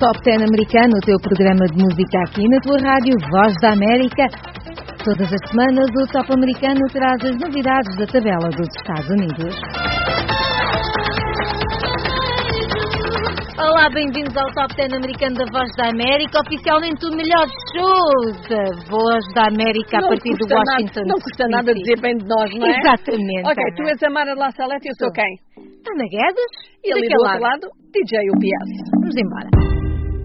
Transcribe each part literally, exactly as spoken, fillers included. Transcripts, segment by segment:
Top dez americano, o teu programa de música aqui na tua rádio Voz da América. Todas as semanas o Top americano traz as novidades da tabela dos Estados Unidos. Olá, bem-vindos ao Top dez americano da Voz da América, oficialmente o melhor show da Voz da América a não partir do Washington. Nada, não custa nada dizer bem de nós, não é? Exatamente. Ok, Ana. tu és a Mara La Salete e eu sou quem? Ana Guedes. E ali do outro lado, D J U P S. Vamos embora.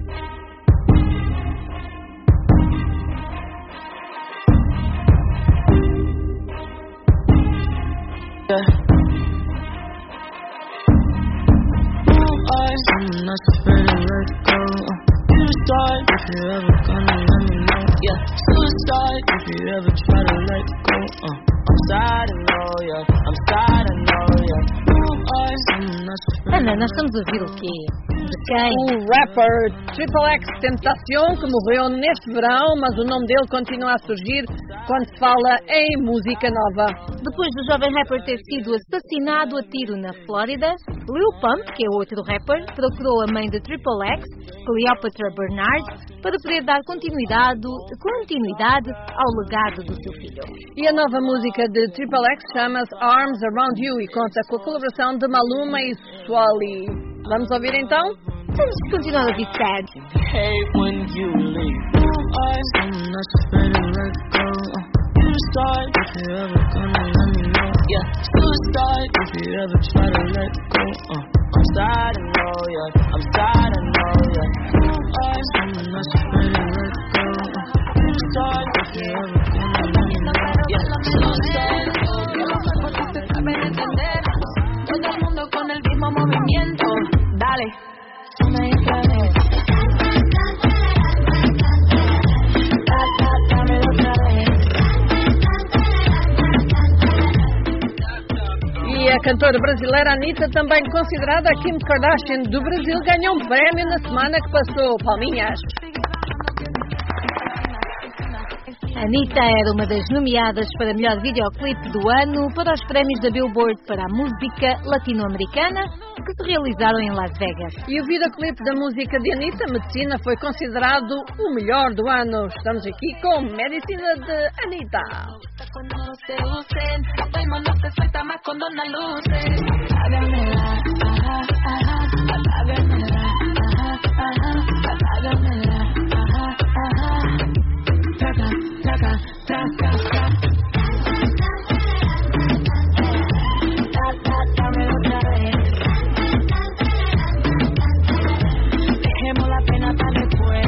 I'm not afraid to let go. You decide if you're ever gonna let me know. Yeah, suicide if you ever try to let go. Uh, I'm sad, I know, yeah. I'm sad, I know, yeah. I'm not afraid. Ana, nós estamos a ouvir o quê? De quem? O rapper Triple X Tentacion, que morreu neste verão, mas o nome dele continua a surgir quando se fala em música nova. Depois do jovem rapper ter sido assassinado a tiro na Flórida, Lil Pump, que é outro rapper, procurou a mãe de Triple X, Cleopatra Bernard, para poder dar continuidade, continuidade ao legado do seu filho. E a nova música de Triple X chama-se Arms Around You e conta com a colaboração de Maluma e Swally. Vamos ouvir então? Vamos continuar a ouvir sad. Hate when you leave. I'm not afraid to let go. You decide if you're ever gonna let me know. Yeah, suicide if you ever try to let go. Uh, I'm sad, I know, yeah. I'm sad, I know, yeah. I'm not afraid to let go. You decide if you're ever gonna let me know. Yeah, suicide. Saben entender, todo el mundo con el mismo movimiento. Dale, me distraes. Dámelo otra vez. E a cantora brasileira Anitta, também considerada a Kim Kardashian do Brasil, ganhou um prémio na semana que passou. Palminhas. Anitta era uma das nomeadas para melhor videoclipe do ano para os prémios da Billboard para a música latino-americana que se realizaram em Las Vegas. E o videoclipe da música de Anitta, Medicina, foi considerado o melhor do ano. Estamos aqui com Medicina de Anitta. Cuando nos seducen, el mundo se suelta más cuando no luces. Apágamela, ajá, ajá, apágamela, ajá, ajá, apágamela, ajá, ajá. Traca, traca, traca, traca. Dámelo otra vez. Dejemos la pena para después.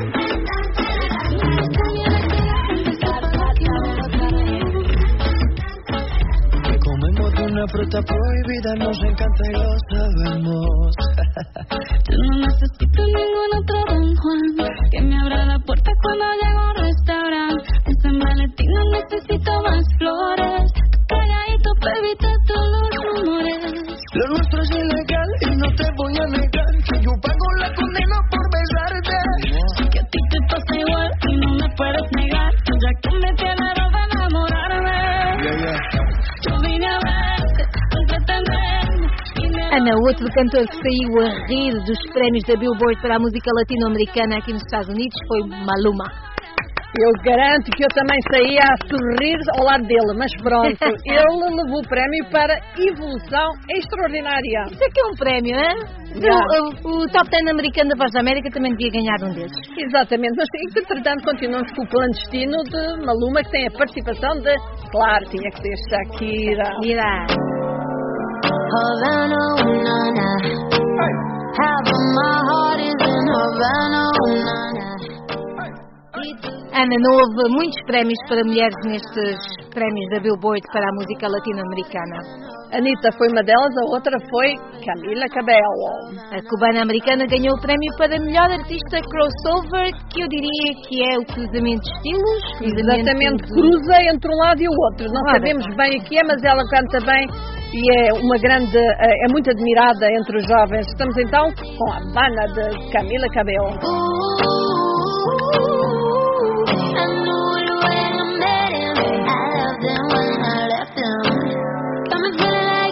Una fruta prohibida nos encanta y lo sabemos. Yo no necesito ningún otro Don Juan que me abra la puerta cuando llego a un restaurante. Ese maletín no necesito más flores. Calladito para evitar todos los rumores. Lo nuestro es ilegal y no te voy a negar que yo pago la condena por besarte. Que a ti te pasa igual y no me puedes negar, ya que me tienes ropa enamorarme. Yeah, yeah. Yo vine a verte, a entretenerme. Ana, outro cantor que saiu a rir dos prémios da Billboard para a música latino-americana aqui nos Estados Unidos foi Maluma. Eu garanto que eu também saía a sorrir ao lado dele, mas pronto, ele levou o prémio para Evolução Extraordinária. Isso é que é um prémio, hein? Já. O, o, o Top dez americano da Voz da América também devia ganhar um desses. Exatamente, mas entretanto continuamos com o clandestino de Maluma, que tem a participação de, claro, tinha que ser Shakira. Mira. Havana, una, na. Half of my heart is in Havana, una, na. Ana, não houve muitos prémios para mulheres nestes prémios da Billboard para a música latino-americana. Anitta foi uma delas, a outra foi Camila Cabello. A cubana-americana ganhou o prémio para melhor artista crossover, que eu diria que é o cruzamento de estilos. Exatamente, do... cruza entre um lado e o outro. Não Ora, sabemos bem o que é, mas ela canta bem e é uma grande, é muito admirada entre os jovens. Estamos então com a Havana de Camila Cabello.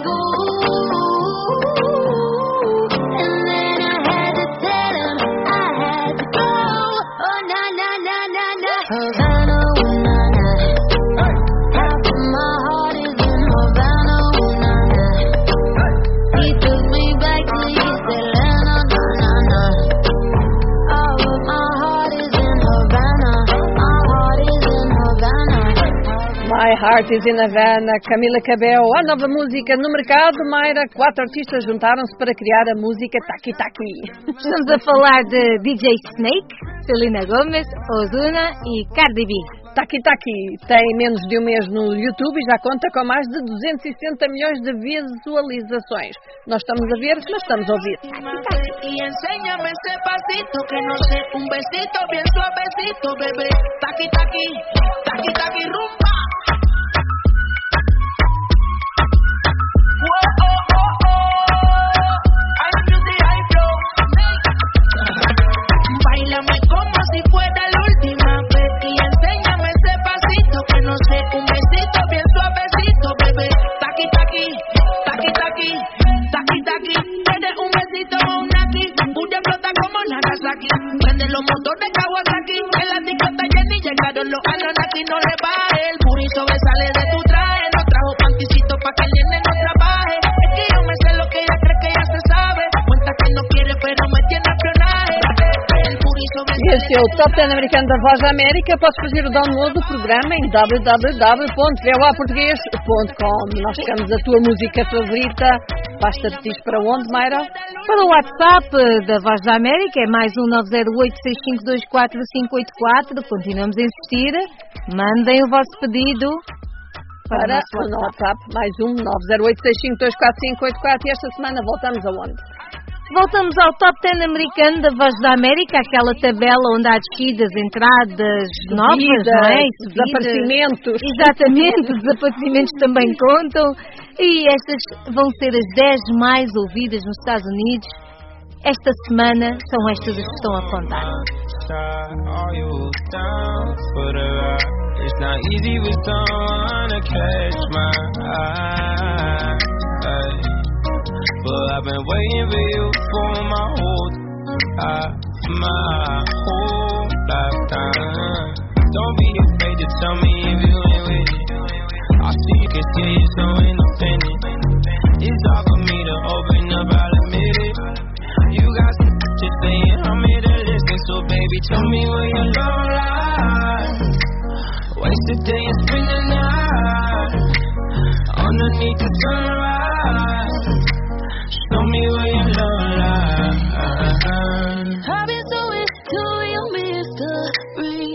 I Heart is in Havana, Camila Cabello, a nova música no mercado. Mayra, quatro artistas juntaram-se para criar a música Taki Taki. Estamos a falar de D J Snake, Selena Gomez, Ozuna e Cardi B. Taki Taki tem menos de um mês no YouTube e já conta com mais de duzentos e sessenta milhões de visualizações. Nós estamos a ver, mas estamos a ouvir. Y enséñame ese pasito que no sé, un besito bien suavecito, bebé. Taki taki, taki taki rumba. Whoa, oh, oh, oh. High music, high flow. Báilame como si fuera la última vez y enséñame ese pasito que no sé, un besito bien suavecito, bebé. Taki taki, taki taki, taki taki. Eres un besito o un aquí, pura flota como Nagasaki. Prende los motores Kawasaki, en la disco está llena y llegaron los Anunnaki. No le baje, el puri sobresale de tu traje. No trajo panticito pa' que el nene no trabaje. Es que yo me sé lo que ella cree que ya se sabe. Cuenta que no quiere pero me tiene espionaje. El puri sobresale. Este é o Top dez americano da Voz da América. Podes fazer o download do programa em w w w ponto v o a português ponto com. Nós chegamos a tua música favorita. Basta te diz para onde, Mayra? Para o WhatsApp da Voz da América é mais um nove zero oito, seis cinco dois quatro, cinco oito quatro. Continuamos a insistir. Mandem o vosso pedido para, para o o WhatsApp. Mais um nove zero oito, seis cinco dois quatro, cinco oito quatro. E esta semana voltamos aonde? Voltamos ao Top dez americano da Voz da América, aquela tabela onde há descidas, entradas novas, Subidas, não é? Subidas. Desaparecimentos. Exatamente, os desaparecimentos também contam. E estas vão ser as dez mais ouvidas nos Estados Unidos. Esta semana são estas as que estão a contar. But I've been waiting for you for my whole, uh, my whole lifetime. Don't be afraid to tell me if you ain't with it. I see you can see it, so independent. It's hard for me to open up, I'll admit it. You got some to say, I'm here to listen. So baby, tell me where your love lies. Waste the day and spend the night underneath the sunrise. Show me where your love lies. I've been so into your mystery.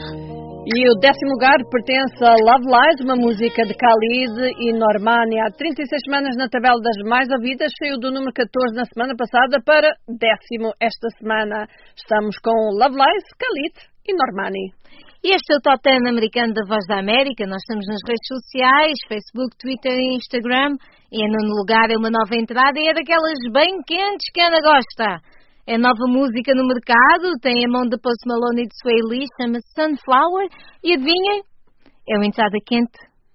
E o décimo lugar pertence a Love Lies, uma música de Khalid e Normani. Há trinta e seis semanas na tabela das mais ouvidas, saiu do número catorze na semana passada para décimo esta semana. Estamos com Love Lies, Khalid e Normani. E este é o Top dez americano da Voz da América. Nós estamos nas redes sociais, Facebook, Twitter e Instagram. E em nono lugar é uma nova entrada e é daquelas bem quentes que a Ana gosta. É nova música no mercado, tem a mão de Post Malone e de Sway Lee, chama-se Sunflower. E adivinhem, é uma entrada quente.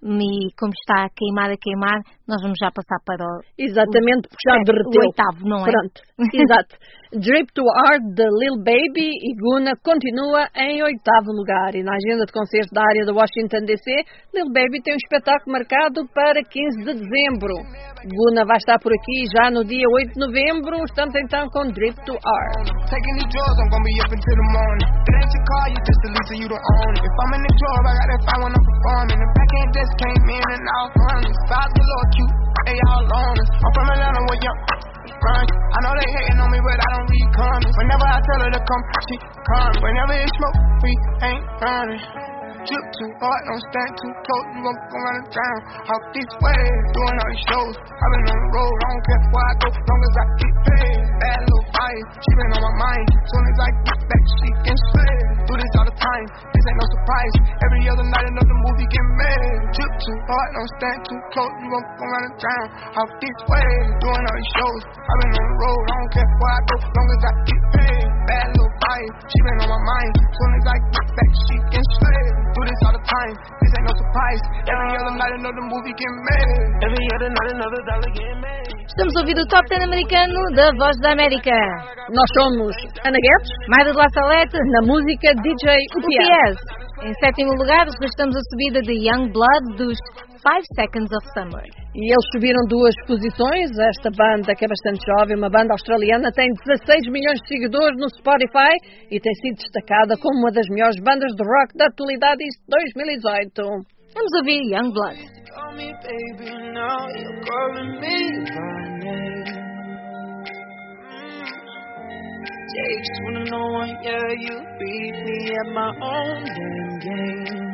E como está a queimar, a queimar, nós vamos já passar para o... Exatamente, porque já o, derreteu. o oitavo, não é? Pronto, exato. Drip to Art de Lil Baby e Guna continua em oitavo lugar. E na agenda de concertos da área de Washington D C, Lil Baby tem um espetáculo marcado para quinze de dezembro. Guna vai estar por aqui já no dia oito de novembro. Estamos então com Drip to Art. Taking these drugs, I'm gonna be up until the morning. It ain't your car, you just a lease, so you don't own it. If I'm in the club, I got that fire when I'm performing. The back end just came in and out running. Fives galore cute, they all on us. I'm from Atlanta where young run. I know they hating on me, but I don't read comments. Whenever I tell her to come, she come. Whenever it's smoke, we ain't running. Drip too hard, don't stand too close. You gon' go run down. Out this way, doing all these shows. I've been on the road, I don't care where I go, long as I get paid. Bad little fire, she been on my mind. Soon as I get back, she can slay. Do this all the time, this ain't no surprise. Every other night another movie get made. Drip too hard, don't stand too close. You gon' go run down. Out this way, doing all these shows. I've been on the road, I don't care where I go, long as I get paid. Bad little fire, she been on my mind. Soon as I get back, she can slay. Do this all the time, this ain't no surprise. Every other night another movie get made. Every other night another dollar get made. Estamos a ouvir o Top dez americano da Voz da América. Nós somos Ana Guedes, Mayra de La Salete, na música D J U o P P S. S. Em sétimo lugar, registramos a subida de Young Blood dos Five Seconds of Summer. E eles subiram duas posições. Esta banda, que é bastante jovem, uma banda australiana, tem dezasseis milhões de seguidores no Spotify e tem sido destacada como uma das melhores bandas de rock da atualidade de dois mil e dezoito. Vamos ouvir Youngblood. Call me baby now, you're calling me by name. Yeah, just wanna know, yeah, you beat me at my own damn game.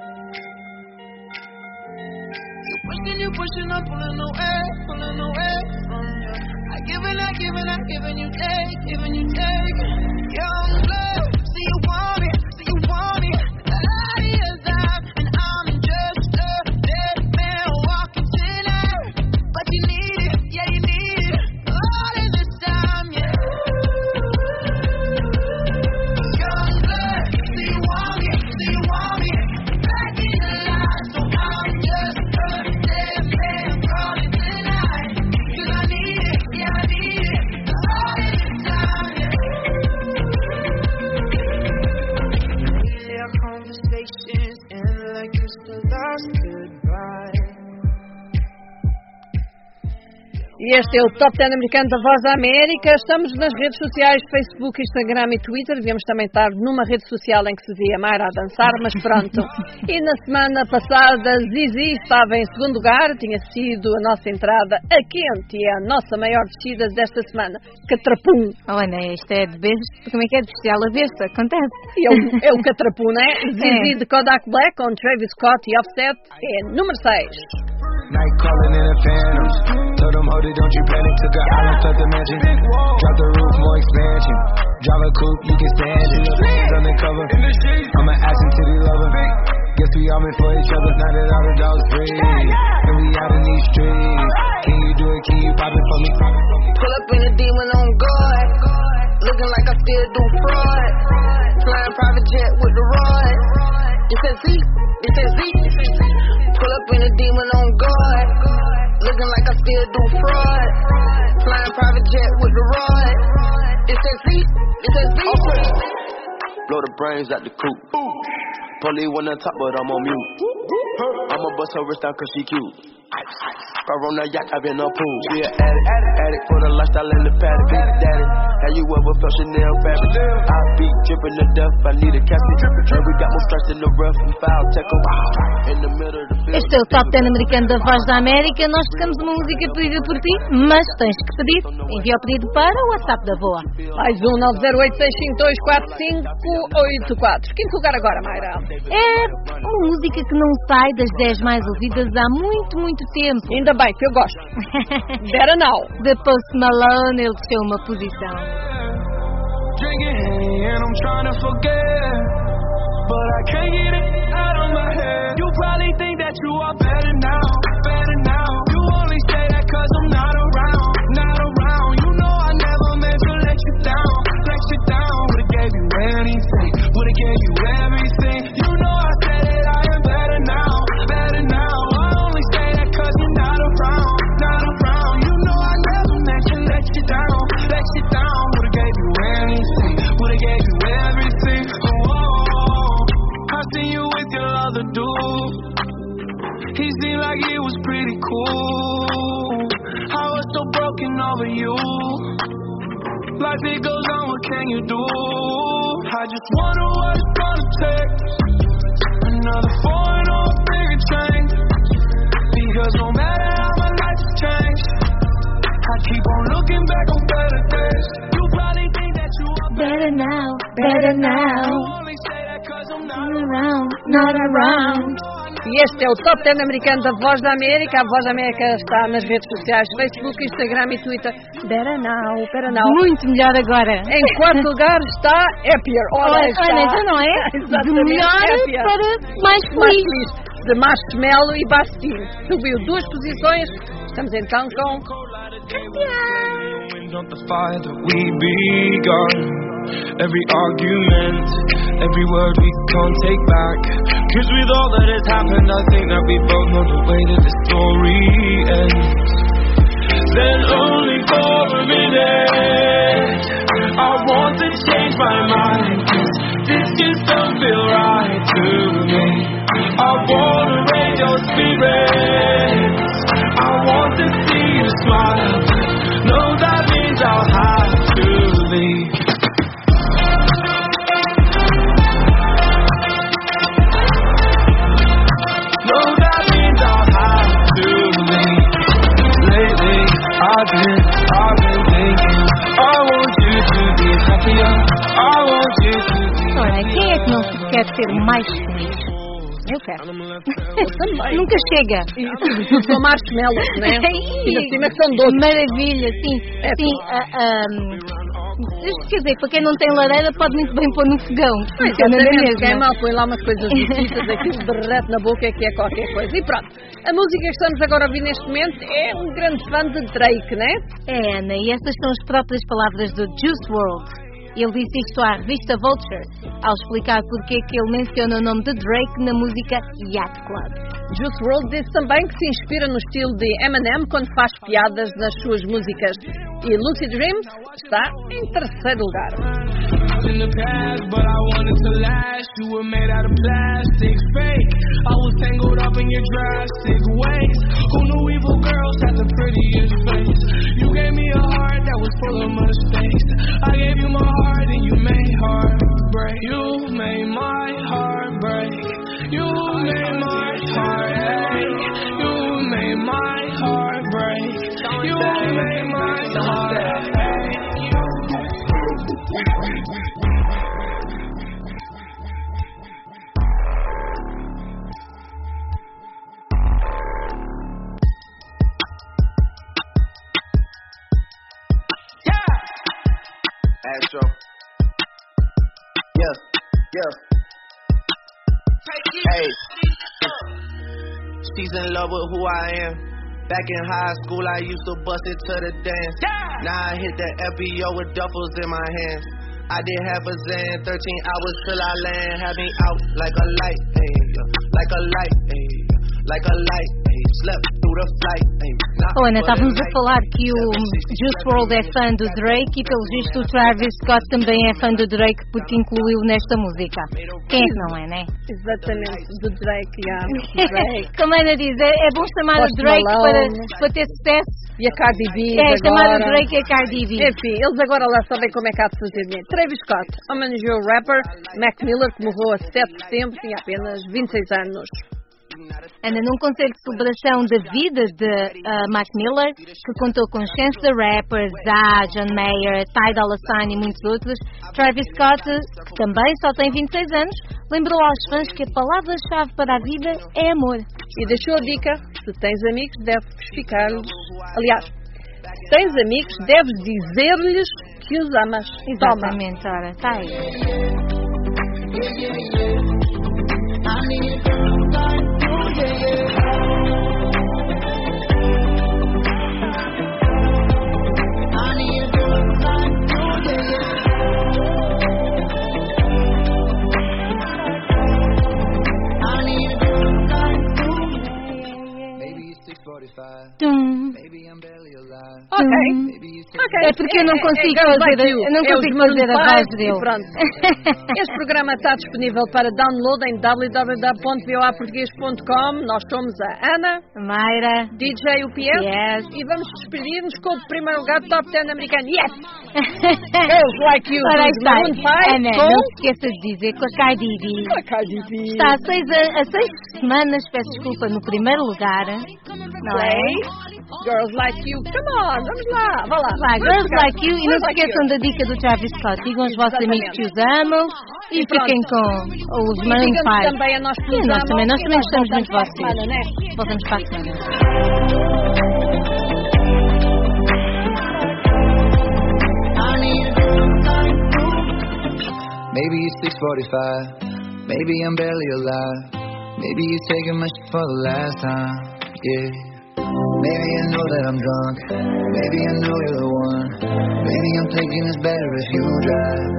You pushing, you pushing, I'm pulling away, pulling away from you. I give it, I give it, I giving you take, giving you take. Young blood, see you want it, see you want it. I is alive, and I'm just a dead man walking tonight. But you need it, yeah, you need it. All of this time, yeah. Young blood, see you want it, see you want it. Back in the line, so I'm just a dead man calling tonight. Cause I need it, yeah, I need it. All of this time, yeah. Lately our conversations end like it's the last goodbye. E este é o Top dez americano da Voz da América. Estamos nas redes sociais, Facebook, Instagram e Twitter. Devíamos também estar numa rede social em que se via Mayra a dançar, mas pronto. E na semana passada, Zizi estava em segundo lugar. Tinha sido a nossa entrada a quente e a nossa maior descida desta semana. Catrapum. Oh, Ana, isto é de besta. Como é que é de bestial a besta? Acontece. E é o, é o Catrapum, não é? Zizi de Kodak Black com Travis Scott e Offset é número seis. Night calling in the phantoms. Told them, hold it, don't you panic. Took an island, left the mansion. Drop the roof, more expansion. Drive a coupe, you can stand it. Undercover, I'm an ass and titty lover. Guess we all meant for each other. Now that all the dogs breathe, and we out in these streets. Can you do it? Can you pop it for me? Pull up in a demon on guard. Looking like I still do fraud. Flying private jet with the rod. It says Z, it says Z. Pull up in a demon on guard. Looking like I still do fraud. Flying private jet with the rod. It says Z, it says Z. Blow the brains out the coop. Pully one on top, but I'm on mute. I'ma bust her wrist down cause she cute. Car on the yacht, I've been on pool. She an addict, addict for the lifestyle and the paddock. Big daddy, have you ever felt Chanel fabric? I be dripping to death, I need a casket. And we got more stress in the rough, we foul tech in the middle of the field. Este é o Top dez americano da Voz da América. Nós tocamos uma música pedida por ti, mas tens que pedir. Envia o pedido para o WhatsApp da Voa. Mais um nove zero oito, seis cinco dois, quatro cinco oito quatro. Quinto lugar agora, Mayra. É uma música que não sai das dez mais ouvidas há muito, muito tempo. Ainda bem, que eu gosto. Better Now. De Post Malone, ele desceu uma posição. Drinking Henny and I'm trying to forget, but I can't get it out of my head. You probably think that you are better now, better now. You only say that cause I'm not around, not around. You know I never meant to let you down, let you down. Would've gave you anything, would've gave you everything. You know I said that I am better now, better now. I only say that cause you're not around, not around. You know I never meant to let you down, let you down. Would've gave you anything, would've gave you everything. Oh, oh. I seen you with your other dude. He seemed like he was pretty cool. I was so broken over you. Life it goes on, what can you do? I just wonder what it's gonna take. Another foreign or a bigger change. Because no matter how my life has changed, I keep on looking back on better days. You probably think that you are Better now, better now. You only say that cause I'm not Not around, not around. E este é o Top dez americano da Voz da América. A Voz da América está nas redes sociais, Facebook, Instagram e Twitter. Better Now, Better Now. Muito melhor agora. Em quarto lugar está Happier. Ora, Olha, está. olha, já não é? De Exatamente, melhor Happier. para mais Mais feliz. feliz. De Marshmello e Bastille. Subiu duas posições. Estamos então com Up the fire that we begun. Every argument, every word we can't take back. Cause with all that has happened, I think that we both know the way that the story ends. Then only for a minute, I want to change my mind. Cause this just don't feel right to me. I wanna raise your spirits. I want to see you smile. No, that means I'll have to leave. No, I've been, I've been thinking. I want you to be happier. I want you to be Olha, quem é que não quer ser mais feliz? Eu quero. Nunca chega. E sobretudo com marshmallows, né? E na cima que são doces. Maravilha, sim. É sim uh, um, quer dizer, para quem não tem lareira pode muito bem pôr no fogão. Funciona na Exatamente, mesma. quem mal põe lá umas coisas bonitas, aquilo derrete na boca é que é qualquer coisa. E pronto, a música que estamos agora a ouvir neste momento é um grande fã de Drake, né? É, Ana, e essas são as próprias palavras do Juice world. Ele disse isto à revista Vulture, ao explicar porque que ele menciona o nome de Drake na música Yacht Club. Juice world disse também que se inspira no estilo de Eminem quando faz piadas nas suas músicas. E Lucid Dreams está em terceiro lugar. in the past, but I wanted to last. You were made out of plastic, fake. I was tangled up in your drastic ways. Who knew evil girls had the prettiest face? You gave me a heart that was full of mistakes. I gave you my heart and you made heart break. You made my heart break. You made my heart ache. You made my heart break. You made my heart ache. Astro. Yeah, yeah. Hey. She's in love with who I am. Back in high school, I used to bust it to the dance. Now I hit the F B O with duffels in my hands. I did half a Zan, thirteen hours till I land. Had me out like a light, ay, like a light, ay, like a light, ay. Slept through the flight, ay. Oh, Ana, estávamos a falar que o Juice world é fã do Drake e, pelo visto, o Travis Scott também é fã do Drake porque incluiu nesta música. Quem é que não é, né? Exatamente, do Drake, yeah. Drake. Como a Ana diz, é, é bom chamar Post o Drake para, Malone. para ter sucesso. E a Cardi B É, agora. chamar o Drake e a Cardi B. Enfim, eles agora lá sabem como é que há de fazer dinheiro. Travis Scott homenageou o rapper Mac Miller, que morreu a sete de setembro, tinha apenas vinte e seis anos. Ana, num concerto de celebração da vida de uh, Mac Miller, que contou com Chance the Rapper, Zah, John Mayer, Ty Dolla Sign e muitos outros, Travis Scott, que também só tem vinte e seis anos, lembrou aos fãs que a palavra-chave para a vida é amor. E deixou a dica, se tens amigos, deves ficar-lhes... Aliás, se tens amigos, deves dizer-lhes que os amas. Exatamente, ora, está aí. Tum. Ok. Tum. Ok. É porque eu não consigo é, é, fazer, like eu não é consigo os fazer a Maroon voz five dele. e pronto. Este programa está disponível para download em w w w ponto v o a português ponto com. Nós somos a Ana, Mayra, D J U P S, Yes. e vamos despedir-nos com o primeiro lugar do Top dez americano. Yes! Girls Like You, Ora, aí dos está. Maroon five, Ana, com... não se esqueça de dizer com a Cardi B. a Cardi B. Está a seis, a, a seis semanas, peço desculpa, no primeiro lugar. Não é? Play. Girls Like You, come on, vamos lá, vá lá. Lá, Vamos Girls jogar. Like You, e não Girls se Like esqueçam You. da dica do Travis Scott. Digam aos vossos Exatamente. amigos que os amam e, E pronto. fiquem com os E Maroon digam-nos five. também a nós que E nos nós amam, também, nós e também nós gostamos muito de voltamos vocês. para a semana, né? Voltamos para a semana. Maybe it's six forty-five. Maybe I'm barely alive. Maybe you're taking my shit for the last time. Yeah. Maybe I know that I'm drunk. Maybe I know you're the one. Maybe I'm thinking it's better if you drive.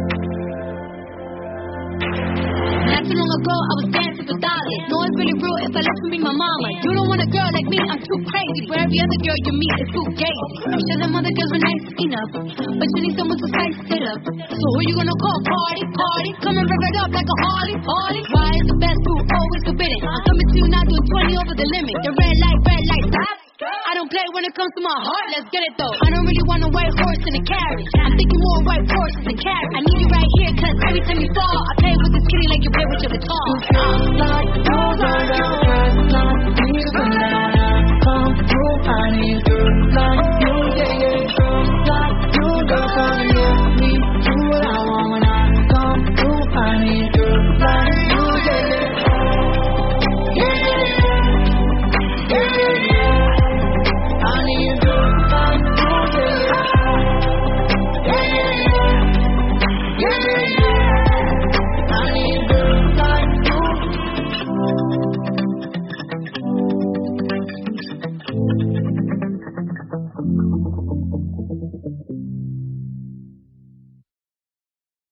Not too long ago, I was dancing for Dolly. No, it's really real if I let you be my mama. You don't want a girl like me, I'm too crazy. For every other girl you meet is too gay. I'm sure them other girls were nice enough, but you need someone to spice it up. So who you gonna call? Cardi, Cardi. Come and rev it up like a Harley, Harley. Why is the best food always forbidden? I'm coming to you now doing twenty over the limit. The red light, red light, stop. I don't play when it comes to my heart, let's get it though. I don't really want a white horse in a carriage. I'm thinking more white horses and carriage. I need you right here, cause every time you fall, I play with this kitty like you play with your guitar. Like those are your eyes, like these bananas. Come through, I need girls like you.